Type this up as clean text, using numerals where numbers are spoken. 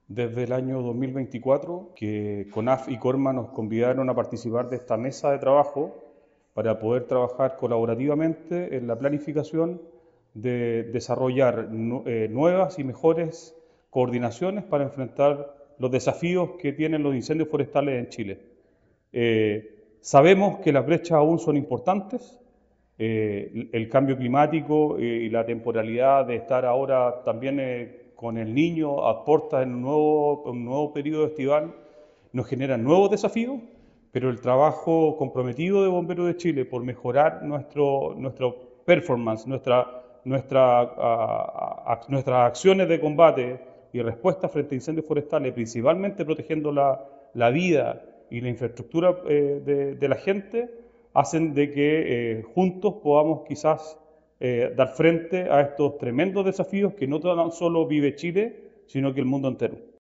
Desde el año 2024 que CONAF y Corma nos convidaron a participar de esta mesa de trabajo para poder trabajar colaborativamente en la planificación de desarrollar nuevas y mejores coordinaciones para enfrentar los desafíos que tienen los incendios forestales en Chile. Sabemos que las brechas aún son importantes. El cambio climático y la temporalidad de estar ahora también con el niño a puertas en un nuevo periodo estival nos generan nuevos desafíos, pero el trabajo comprometido de Bomberos de Chile por mejorar nuestro performance, nuestras acciones de combate y respuesta frente a incendios forestales, principalmente protegiendo la vida y la infraestructura de la gente, hacen de que juntos podamos quizás dar frente a estos tremendos desafíos que no tan solo vive Chile, sino que el mundo entero.